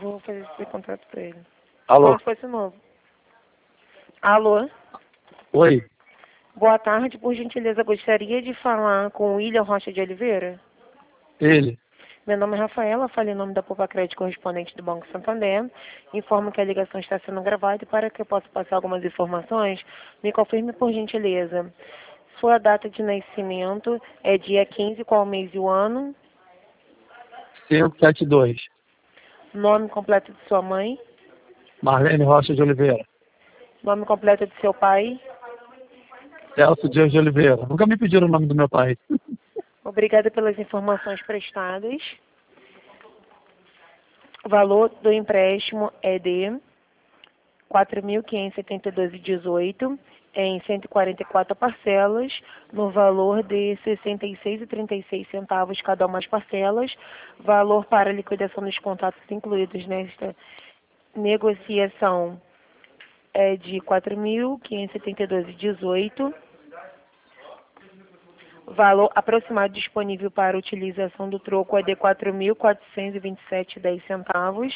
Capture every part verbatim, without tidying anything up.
Vou fazer esse contrato pra ele. Alô? Como se fosse novo. Alô? Oi. Boa tarde, por gentileza, gostaria de falar com o William Rocha de Oliveira? Ele. Meu nome é Rafaela, falei em nome da Poupa Crédito correspondente do Banco Santander. Informo que a ligação está sendo gravada e para que eu possa passar algumas informações, me confirme por gentileza. Sua data de nascimento é dia quinze, qual mês e o ano? cinco sete dois. Nome completo de sua mãe? Marlene Rocha de Oliveira. Nome completo de seu pai? Celso Dias de Oliveira. Nunca me pediram o nome do meu pai. Obrigada pelas informações prestadas. O valor do empréstimo é de quatro mil quinhentos e setenta e dois vírgula dezoito em cento e quarenta e quatro parcelas, no valor de sessenta e seis reais e trinta e seis centavos cada uma das parcelas. Valor para liquidação dos contratos incluídos nesta negociação é de quatro mil quinhentos e setenta e dois vírgula dezoito. Valor aproximado disponível para utilização do troco é de quatro mil quatrocentos e vinte e sete vírgula dez centavos.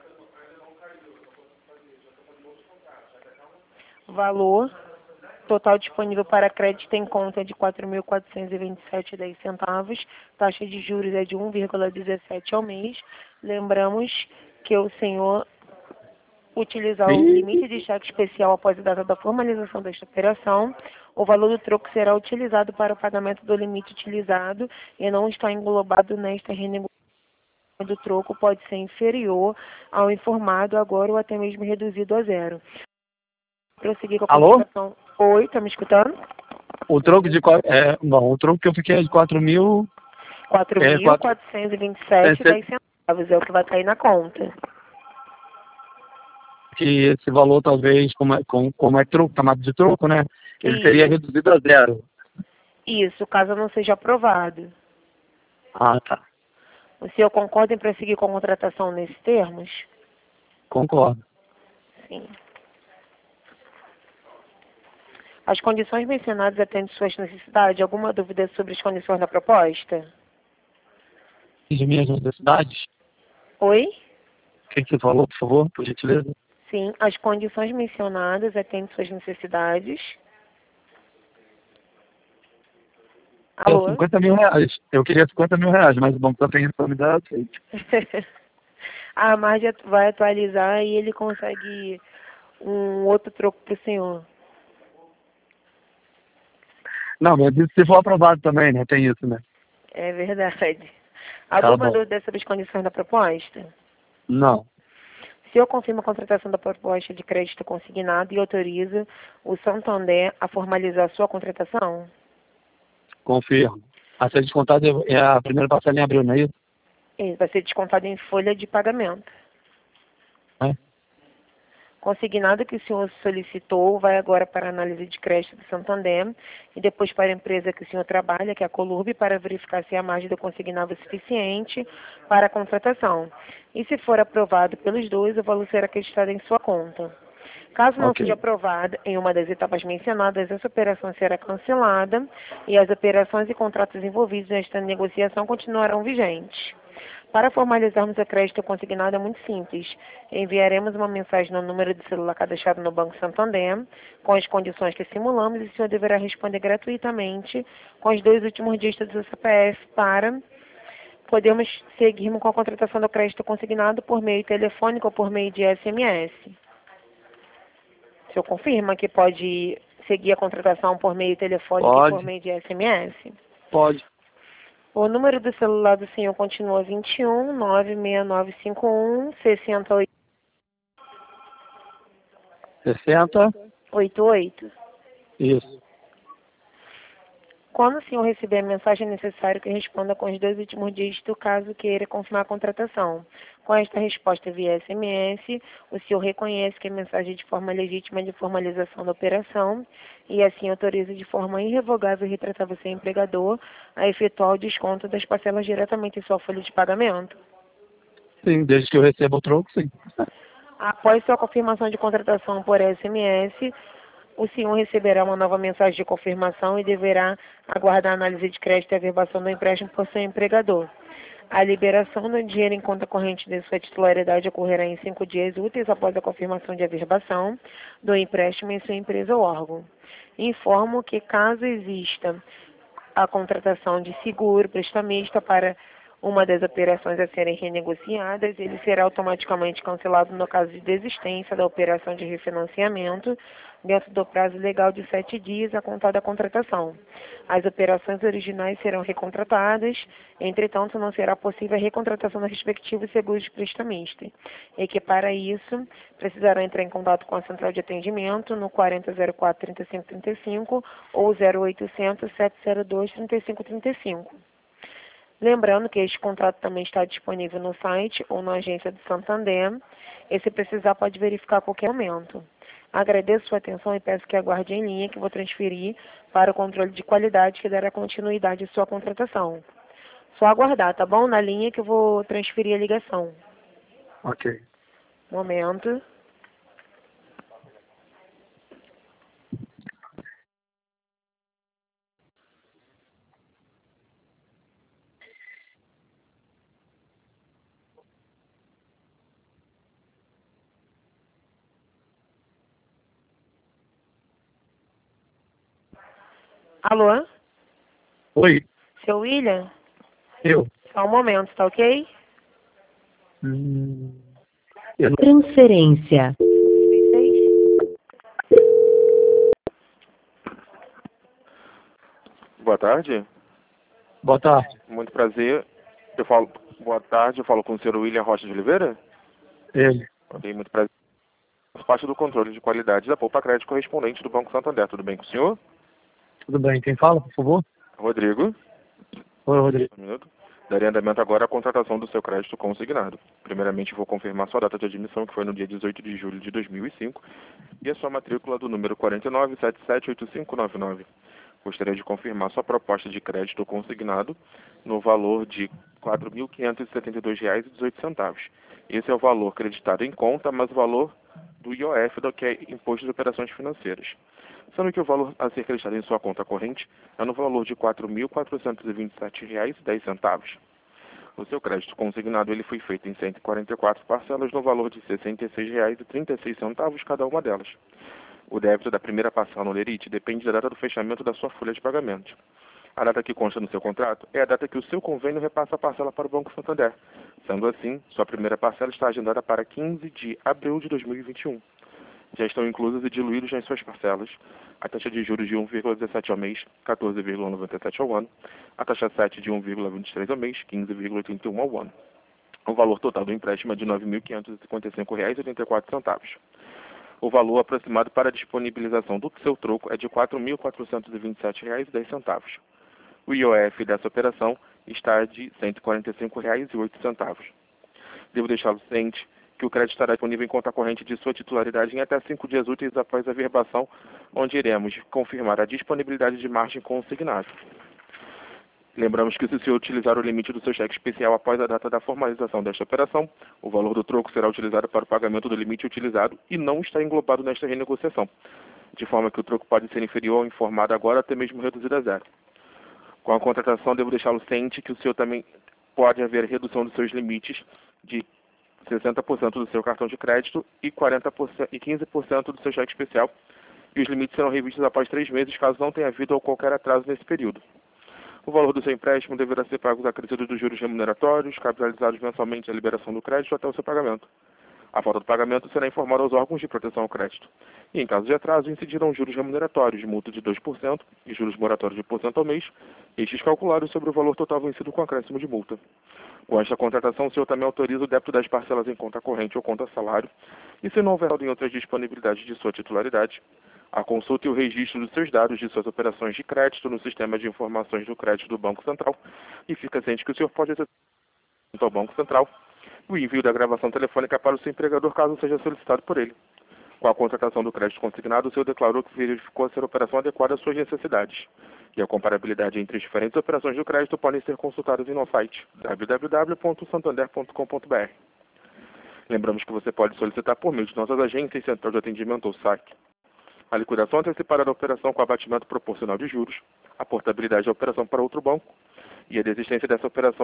Valor total disponível para crédito em conta é de quatro mil quatrocentos e vinte e sete vírgula dez centavos. Taxa de juros é de um vírgula dezessete ao mês. Lembramos que o senhor utilizar o limite de cheque especial após a data da formalização desta operação. O valor do troco será utilizado para o pagamento do limite utilizado e não está englobado nesta renegociação do troco, pode ser inferior ao informado agora ou até mesmo reduzido a zero. Prosseguir com a Alô? contratação. Oi, tá me escutando? O troco de quatro. É, bom, o troco que eu fiquei é de quatro mil. quatro É, mil quatro. quatrocentos e vinte e sete vírgula dez centavos é o que vai cair na conta. Que esse valor, talvez, como é, como, como é troco, chamado de troco, né? Ele seria Isso. reduzido a zero. Isso, caso não seja aprovado. Ah, tá. O senhor concorda em prosseguir com a contratação nesses termos? Concordo. Sim. As condições mencionadas atendem suas necessidades? Alguma dúvida sobre as condições da proposta? De minhas necessidades? Oi? O que, que você falou, por favor, por gentileza? Sim, as condições mencionadas atendem suas necessidades? É Alô? cinquenta mil reais. Eu queria cinquenta mil reais, mas o banco está pensando me dar aceito. A margem vai atualizar e ele consegue um outro troco para o senhor. Não, mas isso se for aprovado também, né? Tem isso, né? É verdade. Tá Alguma bom. dúvida sobre as condições da proposta? Não. O senhor confirma a contratação da proposta de crédito consignado e autoriza o Santander a formalizar a sua contratação? Confirmo. A ser descontada é a primeira parcela em abril, não é isso? Isso, vai ser descontado em folha de pagamento. É. Consignado que o senhor solicitou vai agora para a análise de crédito do Santander e depois para a empresa que o senhor trabalha, que é a Colurb, para verificar se a margem do consignado é suficiente para a contratação. E se for aprovado pelos dois, o valor será acreditado em sua conta. Caso não Ok. seja aprovada em uma das etapas mencionadas, essa operação será cancelada e as operações e contratos envolvidos nesta negociação continuarão vigentes. Para formalizarmos o crédito consignado é muito simples. Enviaremos uma mensagem no número de celular cadastrado no Banco Santander, com as condições que simulamos, e o senhor deverá responder gratuitamente com os dois últimos dígitos do C P F para podermos seguirmos com a contratação do crédito consignado por meio telefônico ou por meio de S M S. O senhor confirma que pode seguir a contratação por meio telefônico Pode. e por meio de S M S? Pode. O número do celular do senhor continua vinte e um, nove seis nove cinco um, seis sessenta. oito oito. Isso. Quando o senhor receber a mensagem, é necessário que responda com os dois últimos dígitos, caso queira confirmar a contratação. Com esta resposta via S M S, o senhor reconhece que a mensagem é de forma legítima de formalização da operação e assim autoriza de forma irrevogável e retratável seu empregador a efetuar o desconto das parcelas diretamente em sua folha de pagamento. Sim, desde que eu receba o troco, sim. Após sua confirmação de contratação por S M S, o senhor receberá uma nova mensagem de confirmação e deverá aguardar a análise de crédito e averbação do empréstimo por seu empregador. A liberação do dinheiro em conta corrente de sua titularidade ocorrerá em cinco dias úteis após a confirmação de averbação do empréstimo em sua empresa ou órgão. Informo que, caso exista a contratação de seguro prestamista para uma das operações a serem renegociadas, ele será automaticamente cancelado no caso de desistência da operação de refinanciamento dentro do prazo legal de sete dias a contar da contratação. As operações originais serão recontratadas, entretanto, não será possível a recontratação dos respectivos seguros prestamistas, e que, para isso, precisarão entrar em contato com a central de atendimento no quarenta zero quatro, trinta e cinco trinta e cinco ou zero oitocentos, sete zero dois, trinta e cinco trinta e cinco. Lembrando que este contrato também está disponível no site ou na agência do Santander, e se precisar pode verificar a qualquer momento. Agradeço sua atenção e peço que aguarde em linha que vou transferir para o controle de qualidade que dará continuidade à sua contratação. Só aguardar, tá bom? Na linha que eu vou transferir a ligação. Ok. Momento. Alô? Oi, Seu William? eu. Só um momento, tá ok? Hum, eu não... Transferência. Boa tarde. Boa tarde. Muito prazer. Eu falo. Boa tarde. Eu falo com o senhor William Rocha de Oliveira. Ele. Ok, muito prazer. Faço parte do controle de qualidade da Poupa Crédito correspondente do Banco Santander. Tudo bem com o senhor? Tudo bem. Quem fala, por favor? Rodrigo. Oi, Rodrigo. Um minuto. Darei andamento agora à contratação do seu crédito consignado. Primeiramente, vou confirmar sua data de admissão, que foi no dia dezoito de julho de dois mil e cinco, e a sua matrícula do número quatro nove sete sete oito cinco nove nove. Gostaria de confirmar sua proposta de crédito consignado no valor de quatro mil quinhentos e setenta e dois reais e dezoito centavos. Esse é o valor creditado em conta, mas o valor do I O F, do que é Imposto de Operações Financeiras. Sendo que o valor a ser creditado em sua conta corrente é no valor de quatro mil quatrocentos e vinte e sete reais e dez centavos. O seu crédito consignado ele foi feito em cento e quarenta e quatro parcelas no valor de sessenta e seis reais e trinta e seis centavos cada uma delas. O débito da primeira parcela no lerite depende da data do fechamento da sua folha de pagamento. A data que consta no seu contrato é a data que o seu convênio repassa a parcela para o Banco Santander. Sendo assim, sua primeira parcela está agendada para quinze de abril de dois mil e vinte e um. Já estão inclusos e diluídos nas suas parcelas a taxa de juros de um vírgula dezessete ao mês, quatorze vírgula noventa e sete ao ano, a taxa sete de um vírgula vinte e três ao mês, quinze vírgula oitenta e um ao ano. O valor total do empréstimo é de nove mil quinhentos e cinquenta e cinco reais e oitenta e quatro centavos. O valor aproximado para a disponibilização do seu troco é de quatro mil quatrocentos e vinte e sete reais e dez centavos. O I O F dessa operação está de cento e quarenta e cinco reais e oito centavos. Devo deixá-lo ciente que o crédito estará disponível em conta corrente de sua titularidade em até cinco dias úteis após a averbação, onde iremos confirmar a disponibilidade de margem consignada. Lembramos que se o senhor utilizar o limite do seu cheque especial após a data da formalização desta operação, o valor do troco será utilizado para o pagamento do limite utilizado e não está englobado nesta renegociação, de forma que o troco pode ser inferior ao informado agora até mesmo reduzido a zero. Com a contratação, devo deixá-lo ciente que o senhor também pode haver redução dos seus limites de sessenta por cento do seu cartão de crédito e, quarenta por cento, e quinze por cento do seu cheque especial, e os limites serão revistos após três meses, caso não tenha havido ou qualquer atraso nesse período. O valor do seu empréstimo deverá ser pago acrescidos dos juros remuneratórios, capitalizados mensalmente à liberação do crédito até o seu pagamento. A falta do pagamento será informada aos órgãos de proteção ao crédito. E, em caso de atraso, incidirão juros remuneratórios, multa de dois por cento e juros moratórios de um por cento ao mês, estes calculados sobre o valor total vencido com acréscimo de multa. Com esta contratação, o senhor também autoriza o débito das parcelas em conta corrente ou conta salário, e se não houver em outras disponibilidades de sua titularidade, a consulta e o registro dos seus dados de suas operações de crédito no sistema de informações do crédito do Banco Central, e fica ciente que o senhor pode acessar ao Banco Central o envio da gravação telefônica para o seu empregador, caso seja solicitado por ele. Com a contratação do crédito consignado, o senhor declarou que verificou ser a operação adequada às suas necessidades. E a comparabilidade entre as diferentes operações do crédito podem ser consultadas em nosso site w w w ponto santander ponto com ponto b r. Lembramos que você pode solicitar por meio de nossas agências, central de atendimento ou S A C. A liquidação antecipada da operação com abatimento proporcional de juros, a portabilidade da operação para outro banco e a desistência dessa operação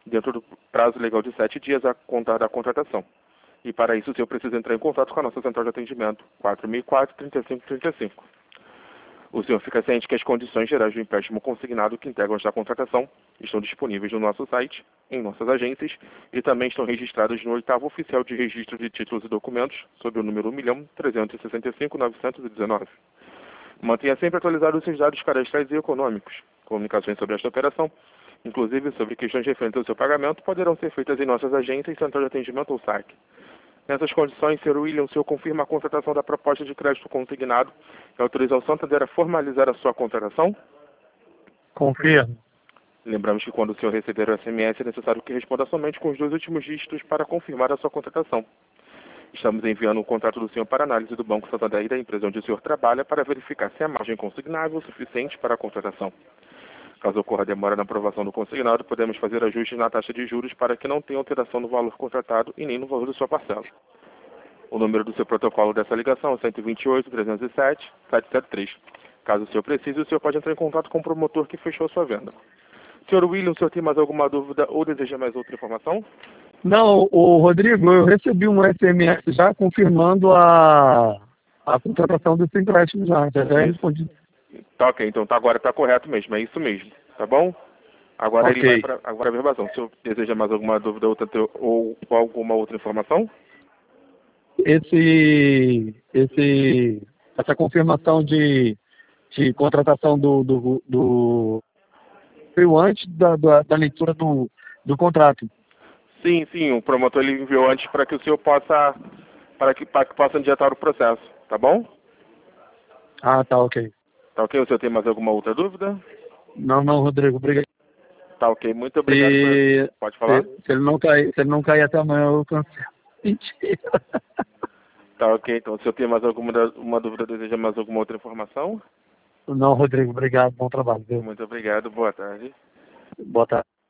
dentro do prazo legal de sete dias a contar da contratação. E para isso o senhor precisa entrar em contato com a nossa central de atendimento, quatro mil e quatro, trinta e cinco trinta e cinco. O senhor fica ciente que as condições gerais do empréstimo consignado que integram esta contratação estão disponíveis no nosso site, em nossas agências, e também estão registradas no oitavo oficial de registro de títulos e documentos, sob o número um milhão trezentos e sessenta e cinco mil novecentos e dezenove. Mantenha sempre atualizados os seus dados cadastrais e econômicos. Comunicações sobre esta operação, inclusive sobre questões referentes ao seu pagamento, poderão ser feitas em nossas agências, central de atendimento ou S A C. Nessas condições, senhor William, o senhor confirma a contratação da proposta de crédito consignado e autoriza o Santander a formalizar a sua contratação? Confirmo. Lembramos que quando o senhor receber o S M S é necessário que responda somente com os dois últimos dígitos para confirmar a sua contratação. Estamos enviando o contrato do senhor para análise do Banco Santander e da empresa onde o senhor trabalha para verificar se a margem consignável é suficiente para a contratação. Caso ocorra demora na aprovação do consignado, podemos fazer ajustes na taxa de juros para que não tenha alteração no valor contratado e nem no valor de sua parcela. O número do seu protocolo dessa ligação é cento e vinte e oito, trezentos e sete, setecentos e setenta e três. Caso o senhor precise, o senhor pode entrar em contato com o promotor que fechou a sua venda. senhor William, o senhor tem mais alguma dúvida ou deseja mais outra informação? Não, o Rodrigo, eu recebi um S M S já confirmando a, a contratação desse empréstimo já. Já, já respondi. Tá ok, então tá, agora está correto mesmo, é isso mesmo, tá bom? Agora Okay. ele vai para agora a verbação. O senhor deseja mais alguma dúvida outra, ou, ou alguma outra informação? Esse, esse, essa confirmação de, de contratação do, do, do veio antes da, da, da leitura do, do contrato. Sim, sim, o promotor ele enviou antes para que o senhor possa, para que, para que possa adiantar o processo, tá bom? Ah, tá, ok. Tá ok? O senhor tem mais alguma outra dúvida? Não, não, Rodrigo, obrigado. Tá ok, muito obrigado. Se, por... Pode falar? se, se, ele não cair, se ele não cair até amanhã, eu cancelo. Mentira. Tá ok, então o senhor tem mais alguma uma dúvida, deseja mais alguma outra informação? Não, Rodrigo, obrigado, bom trabalho. Viu? Muito obrigado, boa tarde. Boa tarde.